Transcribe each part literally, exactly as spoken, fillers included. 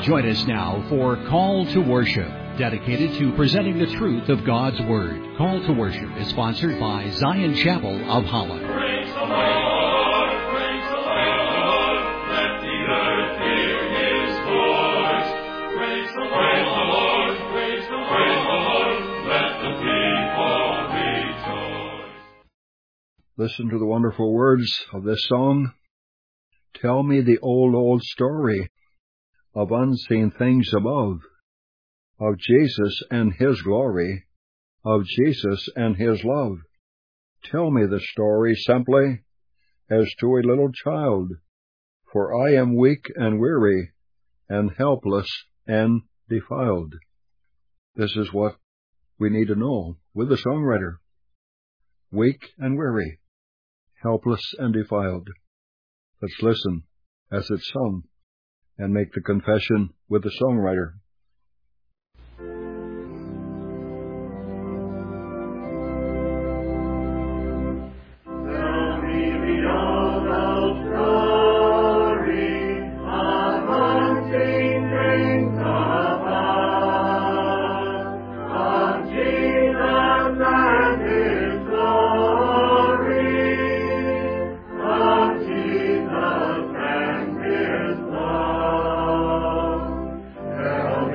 Join us now for Call to Worship, dedicated to presenting the truth of God's Word. Call to Worship is sponsored by Zion Chapel of Holland. Praise the Lord, praise the Lord, let the earth hear His voice. Praise the Lord, praise the Lord, let the people rejoice. Listen to the wonderful words of this song. Tell me the old, old story of unseen things above, of Jesus and His glory, of Jesus and His love. Tell me the story simply as to a little child, for I am weak and weary and helpless and defiled. This is what we need to know with the songwriter. Weak and weary, helpless and defiled. Let's listen as it's sung and make the confession with the songwriter. Tell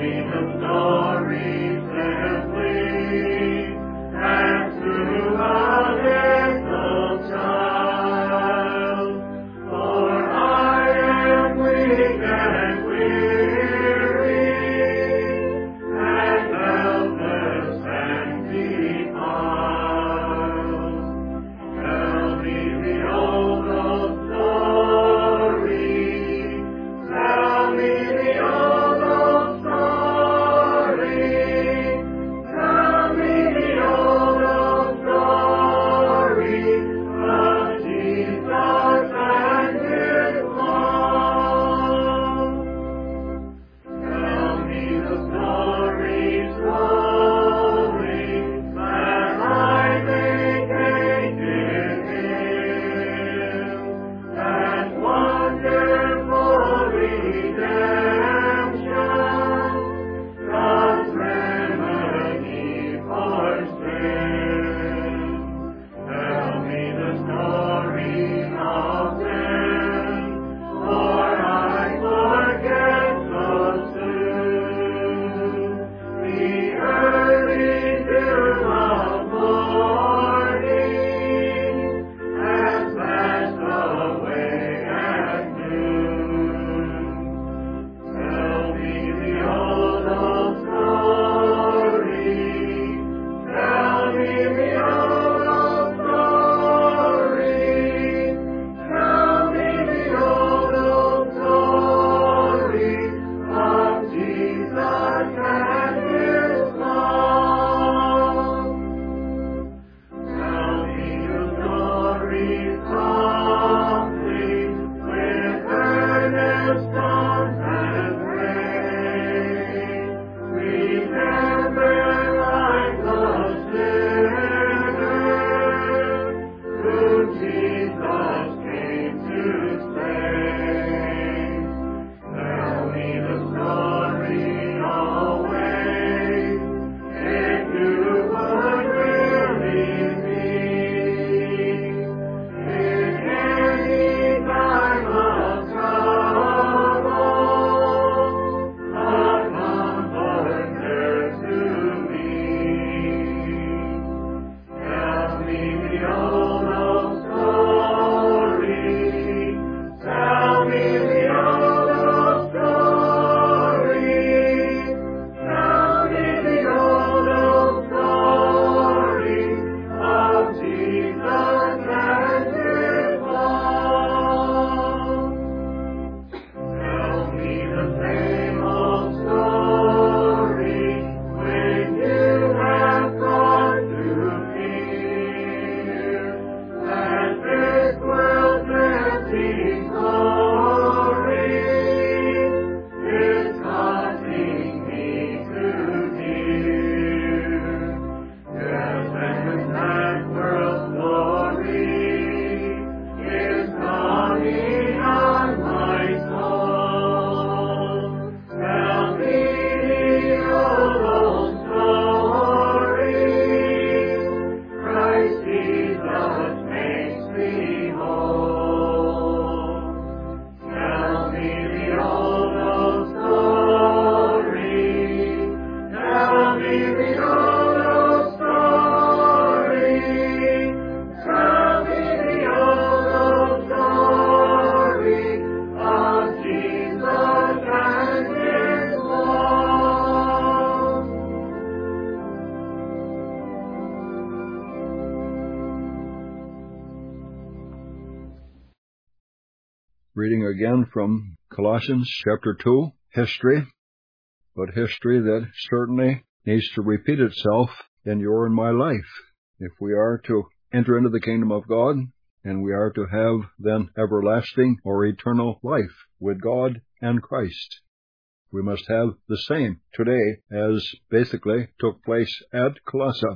reading again from Colossians chapter two, history, but history that certainly needs to repeat itself in your and my life if we are to enter into the kingdom of God, and we are to have then everlasting or eternal life with God and Christ. We must have the same today as basically took place at Colossae.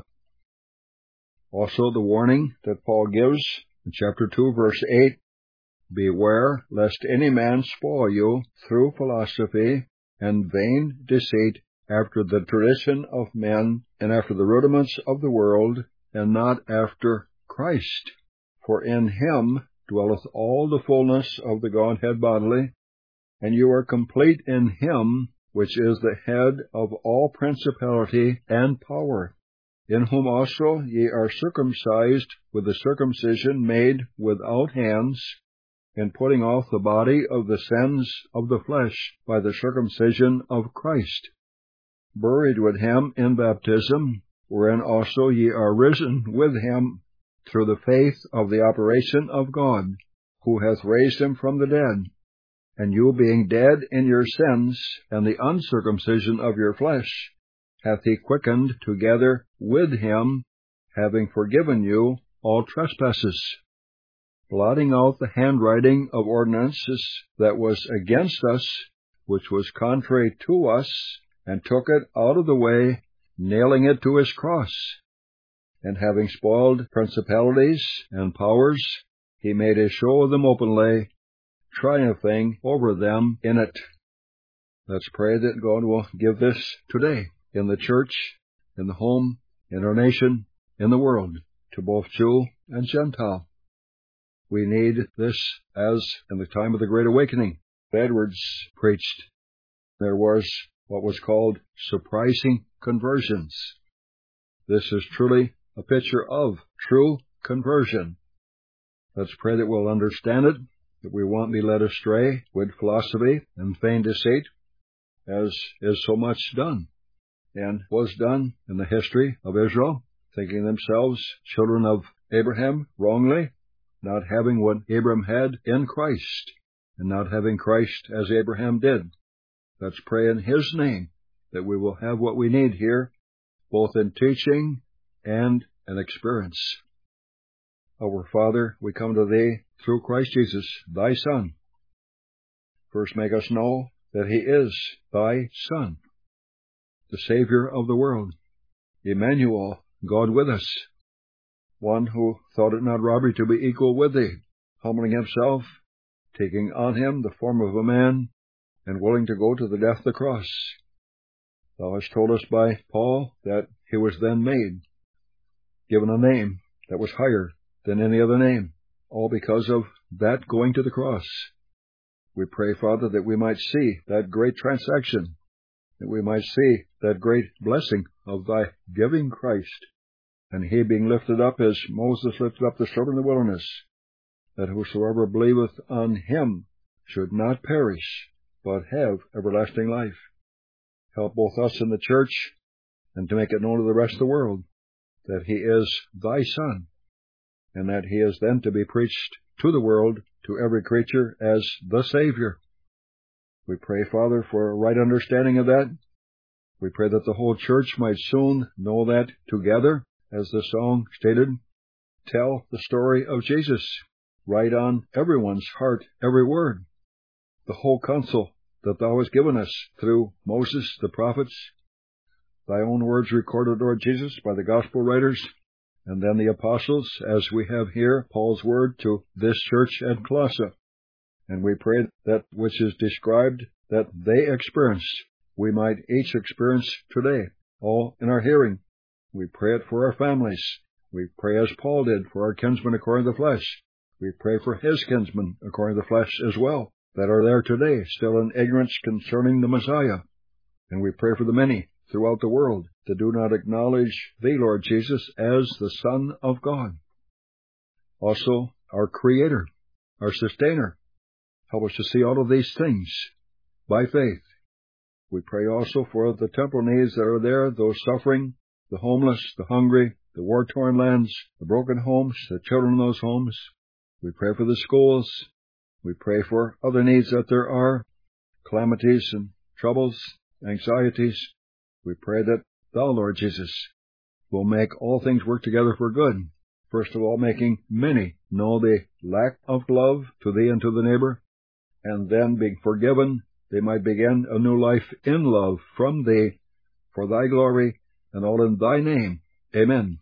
Also the warning that Paul gives in chapter two, verse eight, beware lest any man spoil you through philosophy and vain deceit, after the tradition of men, and after the rudiments of the world, and not after Christ. For in him dwelleth all the fullness of the Godhead bodily, and you are complete in him, which is the head of all principality and power, in whom also ye are circumcised with the circumcision made without hands, in putting off the body of the sins of the flesh by the circumcision of Christ, buried with him in baptism, wherein also ye are risen with him through the faith of the operation of God, who hath raised him from the dead. And you being dead in your sins, and the uncircumcision of your flesh, hath he quickened together with him, having forgiven you all trespasses, blotting out the handwriting of ordinances that was against us, which was contrary to us, and took it out of the way, nailing it to his cross. And having spoiled principalities and powers, he made a show of them openly, triumphing over them in it. Let's pray that God will give this today in the church, in the home, in our nation, in the world, to both Jew and Gentile. We need this as in the time of the Great Awakening. Edwards preached. There was what was called surprising conversions. This is truly a picture of true conversion. Let's pray that we'll understand it, that we won't be led astray with philosophy and vain deceit, as is so much done, and was done in the history of Israel, thinking themselves children of Abraham wrongly, not having what Abraham had in Christ, and not having Christ as Abraham did. Let's pray in his name that we will have what we need here, both in teaching and in experience. Our Father, we come to Thee through Christ Jesus, Thy Son. First make us know that He is Thy Son, the Savior of the world, Emmanuel, God with us, one who thought it not robbery to be equal with Thee, humbling Himself, taking on Him the form of a man, and willing to go to the death of the cross. Thou hast told us by Paul that He was then made, given a name that was higher than any other name, all because of that going to the cross. We pray, Father, that we might see that great transaction, that we might see that great blessing of Thy giving Christ, and He being lifted up as Moses lifted up the serpent in the wilderness, that whosoever believeth on Him should not perish, but have everlasting life. Help both us in the church, and to make it known to the rest of the world, that He is Thy Son, and that He is then to be preached to the world, to every creature, as the Savior. We pray, Father, for a right understanding of that. We pray that the whole church might soon know that together, as the song stated, tell the story of Jesus, write on everyone's heart every word, the whole counsel that Thou hast given us through Moses, the prophets, Thy own words recorded, Lord Jesus, by the gospel writers, and then the apostles, as we have here Paul's word to this church at Colossae. And we pray that which is described, that they experienced, we might each experience today, all in our hearing. We pray it for our families. We pray as Paul did for our kinsmen according to the flesh. We pray for his kinsmen according to the flesh as well, that are there today, still in ignorance concerning the Messiah. And we pray for the many throughout the world that do not acknowledge Thee, Lord Jesus, as the Son of God. Also, our Creator, our Sustainer. Help us to see all of these things by faith. We pray also for the temporal needs that are there, those suffering, the homeless, the hungry, the war-torn lands, the broken homes, the children in those homes. We pray for the schools, We pray for other needs that there are, calamities and troubles, anxieties. We pray that Thou, Lord Jesus, will make all things work together for good. First of all, making many know the lack of love to Thee and to the neighbor, and then being forgiven, they might begin a new life in love from Thee, for Thy glory, and all in Thy name. Amen.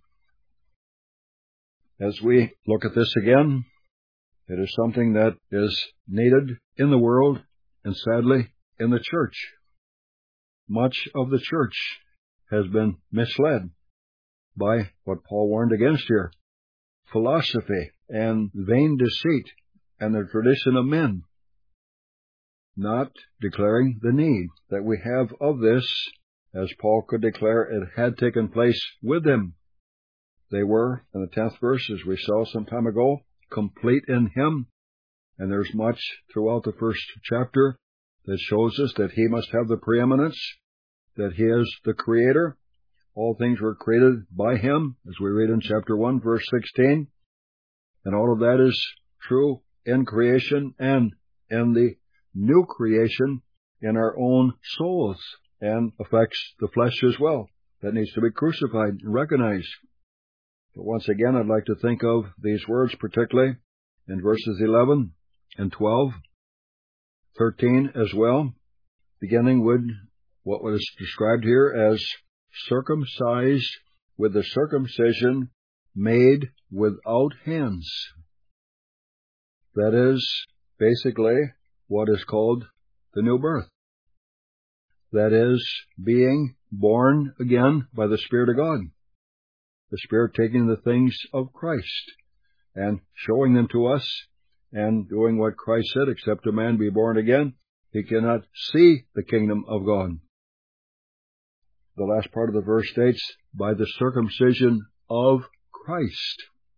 As we look at this again, it is something that is needed in the world, and sadly, in the church. Much of the church has been misled by what Paul warned against here: philosophy and vain deceit and the tradition of men, not declaring the need that we have of this, as Paul could declare it had taken place with them. They were, in the tenth verse, as we saw some time ago, complete in Him, and there's much throughout the first chapter that shows us that He must have the preeminence, that He is the Creator. All things were created by Him, as we read in chapter one, verse sixteen, and all of that is true in creation and in the new creation in our own souls, and affects the flesh as well. That needs to be crucified and recognized. But once again, I'd like to think of these words particularly in verses eleven and twelve, thirteen as well, beginning with what was described here as circumcised with the circumcision made without hands. That is basically what is called the new birth. That is, being born again by the Spirit of God. The Spirit taking the things of Christ and showing them to us and doing what Christ said: except a man be born again, he cannot see the kingdom of God. The last part of the verse states, by the circumcision of Christ.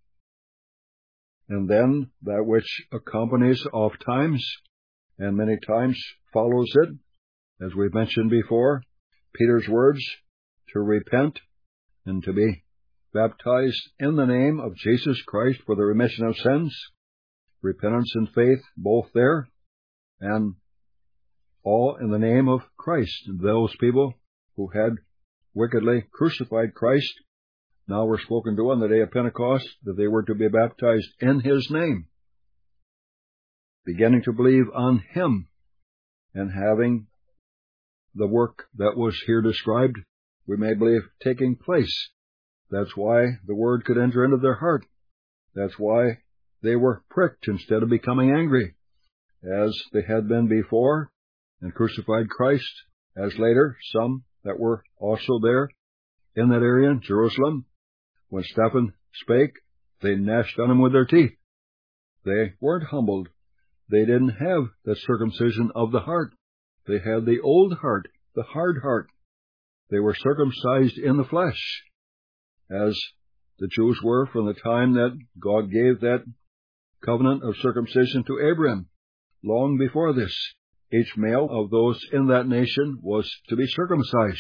And then that which accompanies oft times, and many times follows it, as we've mentioned before, Peter's words, to repent and to be baptized in the name of Jesus Christ for the remission of sins, repentance and faith both there, and all in the name of Christ. And those people who had wickedly crucified Christ now were spoken to on the day of Pentecost that they were to be baptized in His name, beginning to believe on Him and having the work that was here described, we may believe, taking place. That's why the Word could enter into their heart. That's why they were pricked instead of becoming angry, as they had been before, and crucified Christ, as later some that were also there in that area in Jerusalem, when Stephen spake, they gnashed on him with their teeth. They weren't humbled. They didn't have the circumcision of the heart. They had the old heart, the hard heart. They were circumcised in the flesh, as the Jews were from the time that God gave that covenant of circumcision to Abraham. Long before this, each male of those in that nation was to be circumcised.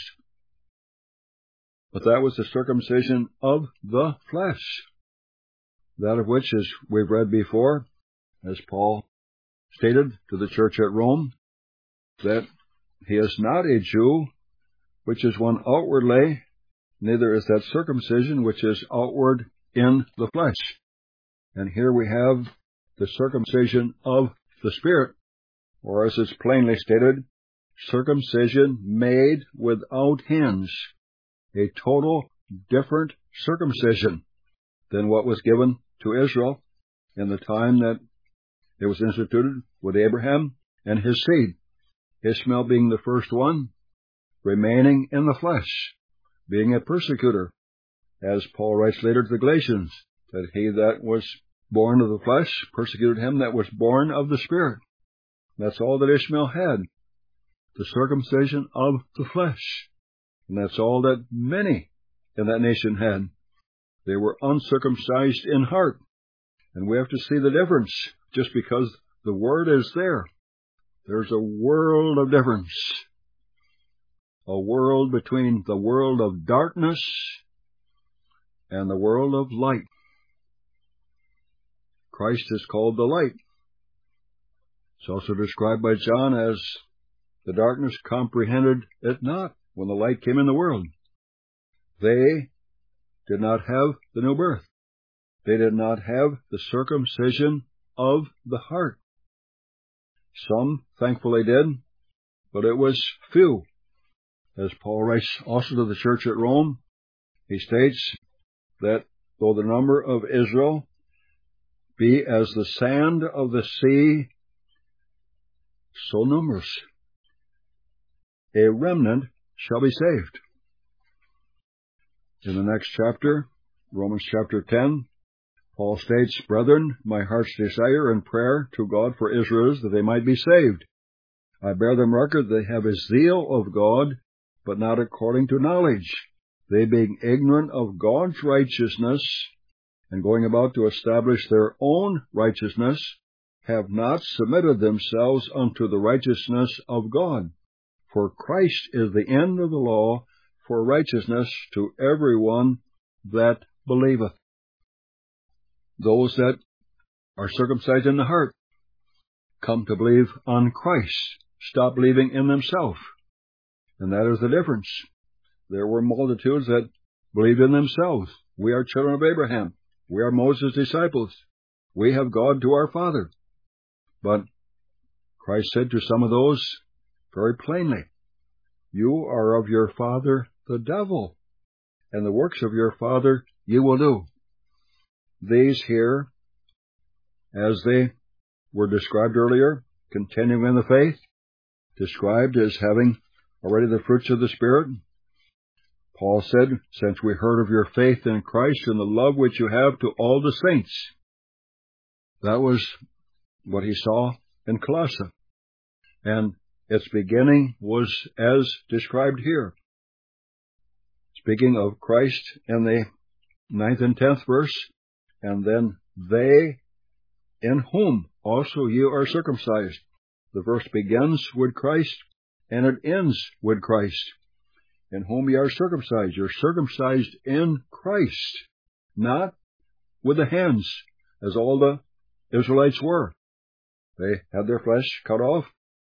But that was the circumcision of the flesh, that of which, as we've read before, as Paul stated to the church at Rome, that he is not a Jew, which is one outwardly, neither is that circumcision which is outward in the flesh. And here we have the circumcision of the Spirit, or as it's plainly stated, circumcision made without hands, a total different circumcision than what was given to Israel in the time that it was instituted with Abraham and his seed, Ishmael being the first one, remaining in the flesh, being a persecutor, as Paul writes later to the Galatians, that he that was born of the flesh persecuted him that was born of the Spirit. That's all that Ishmael had, the circumcision of the flesh. And that's all that many in that nation had. They were uncircumcised in heart. And we have to see the difference. Just because the Word is there, there's a world of difference. A world between the world of darkness and the world of light. Christ is called the light. It's also described by John as the darkness comprehended it not when the light came in the world. They did not have the new birth. They did not have the circumcision of the heart. Some thankfully did, but it was few. As Paul writes also to the church at Rome, he states that though the number of Israel be as the sand of the sea, so numerous, a remnant shall be saved. In the next chapter, Romans chapter ten, Paul states, Brethren, my heart's desire and prayer to God for Israel is that they might be saved. I bear them record they have a zeal of God, but not according to knowledge. They being ignorant of God's righteousness, and going about to establish their own righteousness, have not submitted themselves unto the righteousness of God. For Christ is the end of the law for righteousness to every one that believeth. Those that are circumcised in the heart come to believe on Christ, stop believing in themselves. And that is the difference. There were multitudes that believed in themselves. We are children of Abraham. We are Moses' disciples. We have God to our Father. But Christ said to some of those very plainly, You are of your father the devil, and the works of your father you will do. These here, as they were described earlier, continuing in the faith, described as having already the fruits of the Spirit. Paul said, Since we heard of your faith in Christ and the love which you have to all the saints. That was what he saw in Colossae. And its beginning was as described here. Speaking of Christ in the ninth and tenth verse, and then they in whom also you are circumcised. The verse begins with Christ and it ends with Christ. In whom you are circumcised. You're circumcised in Christ, not with the hands, as all the Israelites were. They had their flesh cut off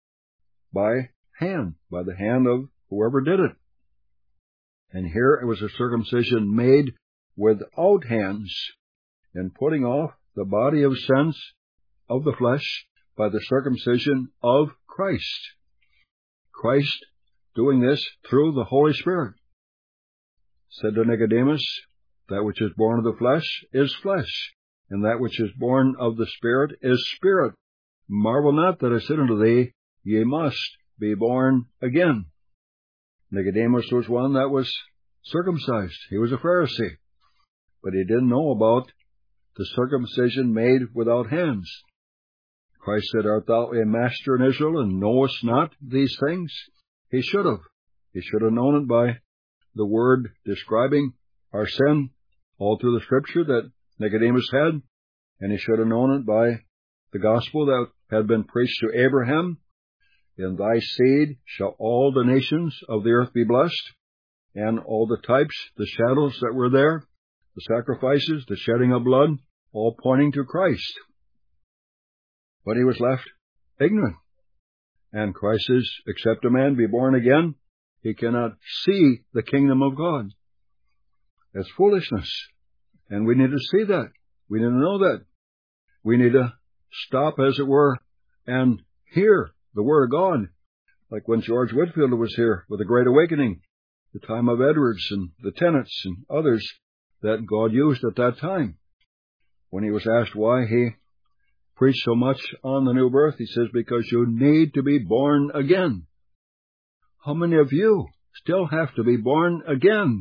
by hand, by the hand of whoever did it. And here it was a circumcision made without hands, in putting off the body of sense of the flesh by the circumcision of Christ. Christ doing this through the Holy Spirit. Said to Nicodemus, That which is born of the flesh is flesh, and that which is born of the Spirit is spirit. Marvel not that I said unto thee, Ye must be born again. Nicodemus was one that was circumcised. He was a Pharisee, but he didn't know about the circumcision made without hands. Christ said, Art thou a master in Israel, and knowest not these things? He should have. He should have known it by the word describing our sin all through the Scripture that Nicodemus had, and he should have known it by the gospel that had been preached to Abraham. In thy seed shall all the nations of the earth be blessed, and all the types, the shadows that were there, the sacrifices, the shedding of blood, all pointing to Christ. But he was left ignorant. And Christ says, except a man be born again, he cannot see the kingdom of God. That's foolishness. And we need to see that. We need to know that. We need to stop, as it were, and hear the Word of God. Like when George Whitefield was here with the Great Awakening, the time of Edwards and the Tennants and others that God used at that time. When he was asked why he preached so much on the new birth, he says, because you need to be born again. How many of you still have to be born again?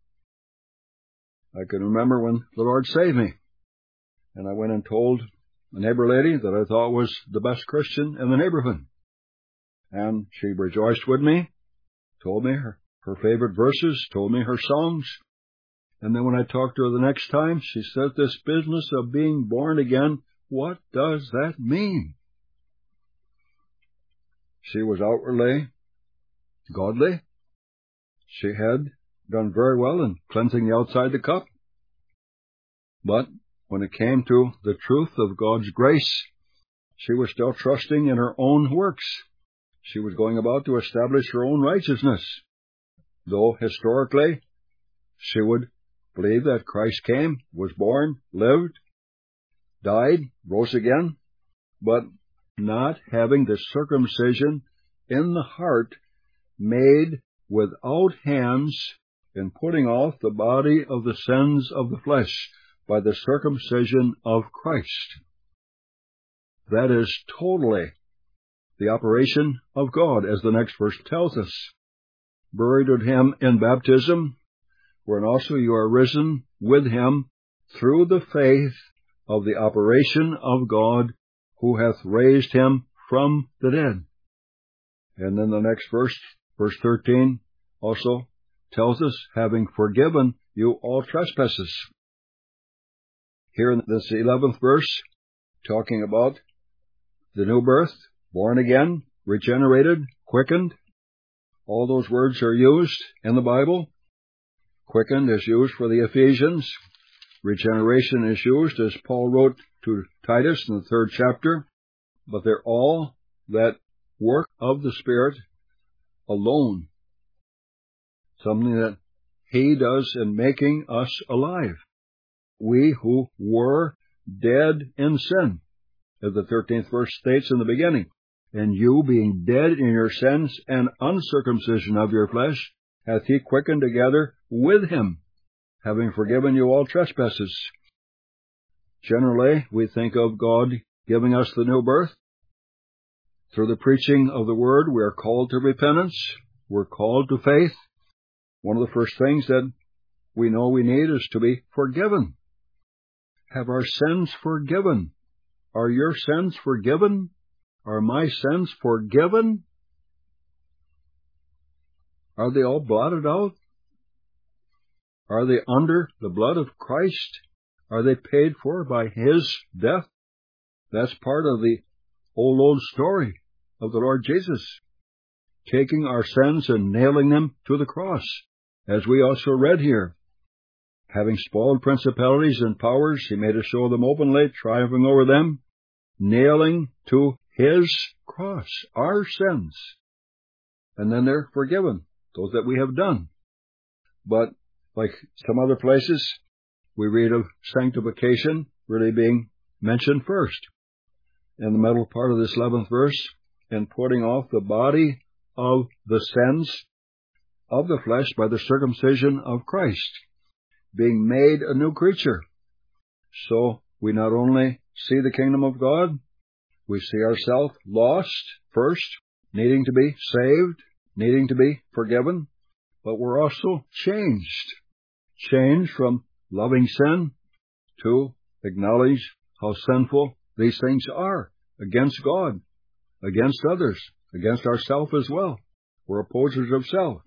I can remember when the Lord saved me, and I went and told a neighbor lady that I thought was the best Christian in the neighborhood. And she rejoiced with me, told me her, her favorite verses, told me her songs. And then when I talked to her the next time, she said, this business of being born again, what does that mean? She was outwardly godly. She had done very well in cleansing the outside the cup. But when it came to the truth of God's grace, she was still trusting in her own works. She was going about to establish her own righteousness, though historically she would believe that Christ came, was born, lived, died, rose again, but not having the circumcision in the heart made without hands in putting off the body of the sins of the flesh by the circumcision of Christ. That is totally the operation of God, as the next verse tells us. Buried with him in baptism, wherein also you are risen with him through the faith of the operation of God, who hath raised him from the dead. And then the next verse, verse thirteen, also tells us, having forgiven you all trespasses. Here in this eleventh verse, talking about the new birth, born again, regenerated, quickened. All those words are used in the Bible. Quickened is used for the Ephesians. Regeneration is used, as Paul wrote to Titus in the third chapter. But they're all that work of the Spirit alone. Something that he does in making us alive. We who were dead in sin, as the thirteenth verse states in the beginning. And you, being dead in your sins and uncircumcision of your flesh, hath he quickened together with him, having forgiven you all trespasses. Generally, we think of God giving us the new birth. Through the preaching of the Word, we are called to repentance. We're called to faith. One of the first things that we know we need is to be forgiven. Have our sins forgiven. Are your sins forgiven? Are my sins forgiven? Are they all blotted out? Are they under the blood of Christ? Are they paid for by his death? That's part of the old, old story of the Lord Jesus, taking our sins and nailing them to the cross, as we also read here. Having spoiled principalities and powers, he made a show of them openly, triumphing over them, nailing to his cross our sins. And then they're forgiven, those that we have done. But like some other places, we read of sanctification really being mentioned first. In the middle part of this eleventh verse, in putting off the body of the sins of the flesh by the circumcision of Christ, being made a new creature. So we not only see the kingdom of God, we see ourselves lost first, needing to be saved, needing to be forgiven, but we're also changed. Changed from loving sin to acknowledge how sinful these things are against God, against others, against ourselves as well. We're opposers of self.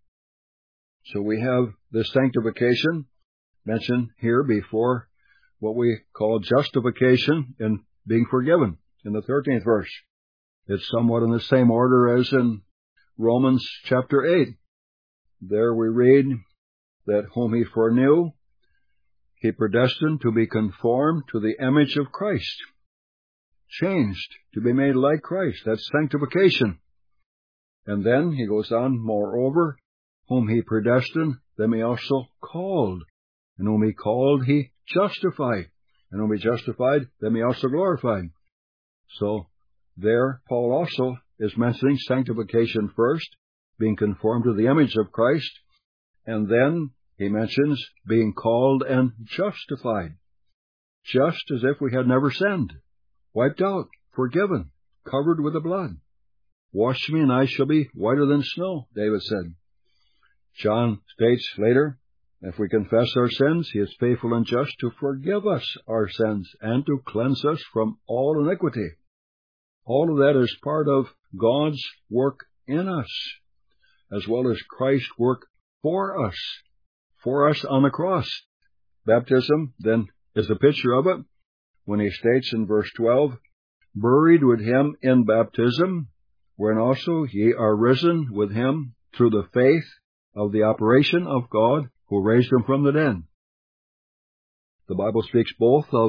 So we have this sanctification mentioned here before what we call justification and being forgiven in the thirteenth verse. It's somewhat in the same order as in Romans chapter eight. There we read that whom he foreknew, he predestined to be conformed to the image of Christ. Changed to be made like Christ. That's sanctification. And then he goes on, moreover, whom he predestined, them he also called. And whom he called, he justified. And whom he justified, them he also glorified. So there, Paul also is mentioning sanctification first, being conformed to the image of Christ. And then he mentions being called and justified. Just as if we had never sinned. Wiped out, forgiven, covered with the blood. Wash me and I shall be whiter than snow, David said. John states later, if we confess our sins, he is faithful and just to forgive us our sins and to cleanse us from all iniquity. All of that is part of God's work in us, as well as Christ's work for us, for us on the cross. Baptism, then, is a picture of it, when he states in verse twelve, buried with him in baptism, wherein also ye are risen with him through the faith of the operation of God, who raised him from the dead. The Bible speaks both of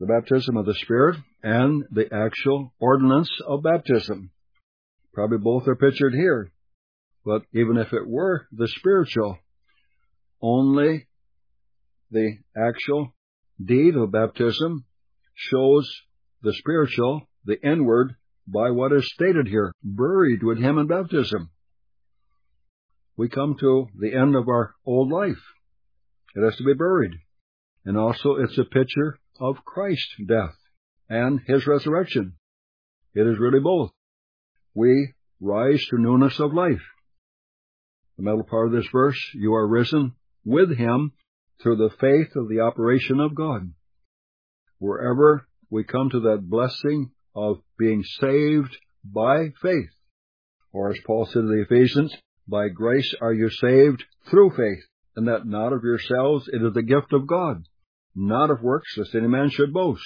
the baptism of the Spirit and the actual ordinance of baptism. Probably both are pictured here. But even if it were the spiritual, only the actual deed of baptism shows the spiritual, the inward, by what is stated here, buried with him in baptism. We come to the end of our old life. It has to be buried. And also it's a picture of Christ's death and his resurrection. It is really both. We rise to newness of life. The middle part of this verse, you are risen with him through the faith of the operation of God. Wherever we come to that blessing of being saved by faith, or as Paul said to the Ephesians, by grace are you saved through faith, and that not of yourselves, it is the gift of God, not of works, lest any man should boast.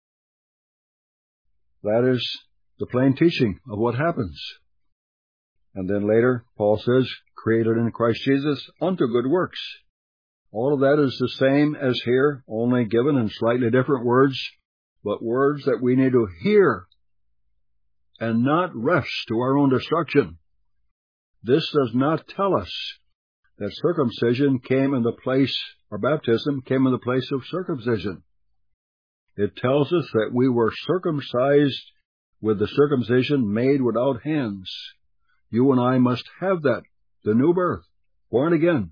That is the plain teaching of what happens. And then later, Paul says, created in Christ Jesus unto good works. All of that is the same as here, only given in slightly different words, but words that we need to hear and not rest to our own destruction. This does not tell us that circumcision came in the place, or baptism came in the place of circumcision. It tells us that we were circumcised with the circumcision made without hands. You and I must have that, the new birth, born again.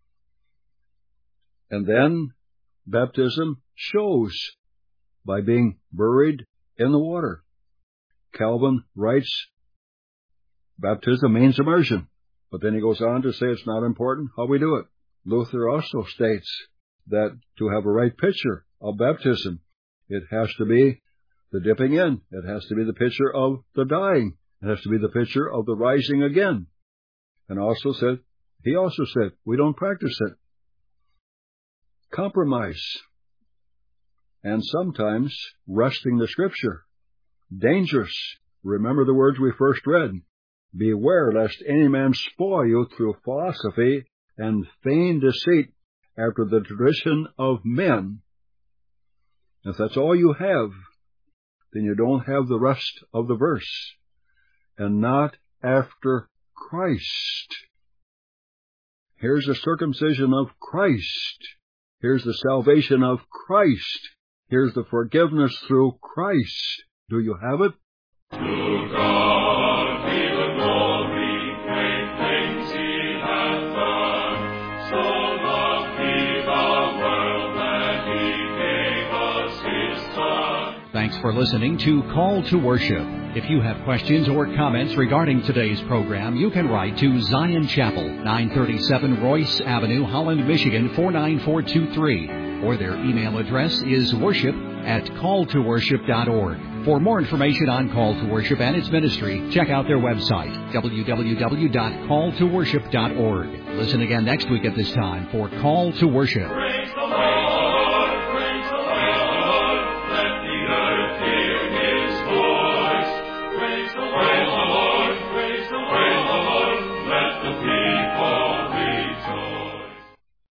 And then baptism shows by being buried in the water. Calvin writes, baptism means immersion. But then he goes on to say it's not important how we do it. Luther also states that to have a right picture of baptism, it has to be the dipping in. It has to be the picture of the dying. It has to be the picture of the rising again. And also said, he also said, we don't practice it. Compromise. And sometimes wresting the Scripture. Dangerous. Remember the words we first read. Beware lest any man spoil you through philosophy and feigned deceit after the tradition of men. If that's all you have, then you don't have the rest of the verse. And not after Christ. Here's the circumcision of Christ. Here's the salvation of Christ. Here's the forgiveness through Christ. Do you have it? To God be the glory, great things he hath done. So loved he the world that he gave us his Son. Thanks for listening to Call to Worship. If you have questions or comments regarding today's program, you can write to Zion Chapel, nine thirty-seven Royce Avenue, Holland, Michigan, four nine four two three. Or their email address is worship at call to worship dot org. For more information on Call to Worship and its ministry, check out their website, w w w dot call to worship dot org. Listen again next week at this time for Call to Worship. Praise the Lord.